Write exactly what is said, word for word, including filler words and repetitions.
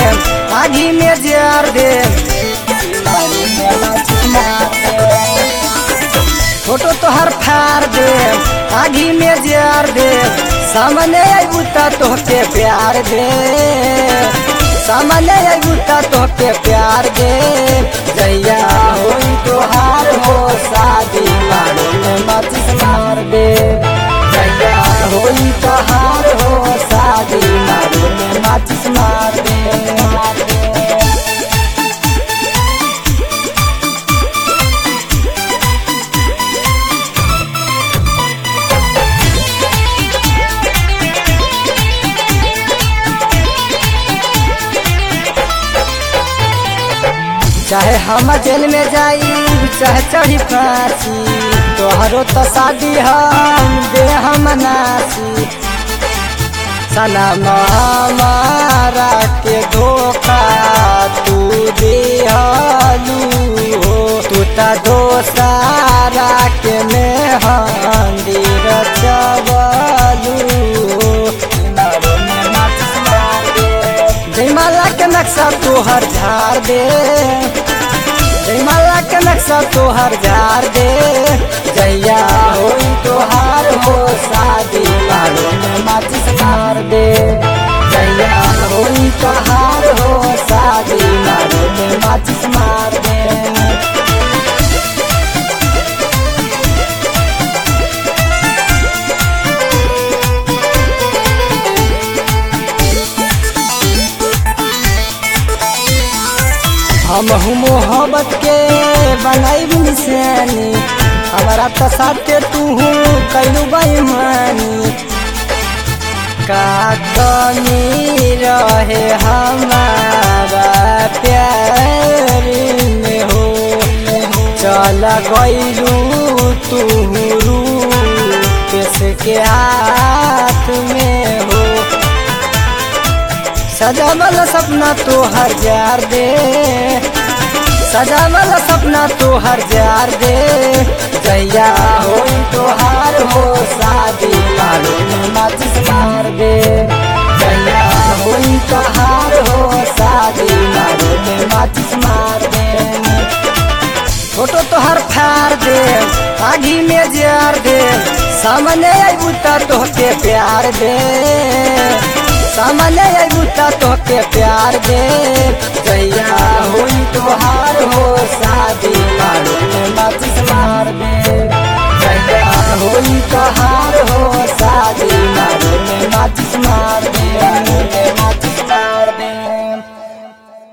आगी में जार दे फोटो तोहर फाड़ दे आगी में जार दे सामने बुता तोहके प्यार दे सामने बुता तोहके प्यार दे जैया होई तोहार हो शादी मारो में माचिस मार दे जैया होई तोहार हो शादी मारो में माचिस मार दे मार दे। चाहे हम जेल में जाई चाहे चढ़ी फांसी तोहरो तो शादी हम दे हम नासी सनम हमारा के धोखा तू दिहलू हो तू तो दोसारा के मेहंदी रचवलू जयमाला के नक्शा तोहर झाड़ दे जयमाला के नक्शा तोहर झाड़ दे जैया होई तोहार हो शादी मारो में माचिस मार दे जैया होई तोहार हो शादी मारो में माचिस मार दे। हम मोहब्बत के बनाई निशानी हमारा तो साथे तू कैलू बेईमानी का कमी रहे हमारा प्यार में हो चल गईलू तू रूप के हाथ में हो सजा वाला सपना तो हर जार दे सजा वाला सपना तो हर जार दे जैया होई तोहार हो शादी मारो में माचिस मार दे जैया होई तोहार हो शादी मारो में माचिस मार दे फोटो तोहर फाड़ दे आगी में जार दे सामने बुता तोहके प्यार दे सामने बुता तोहके प्यार दे जैया होई तोहार हो।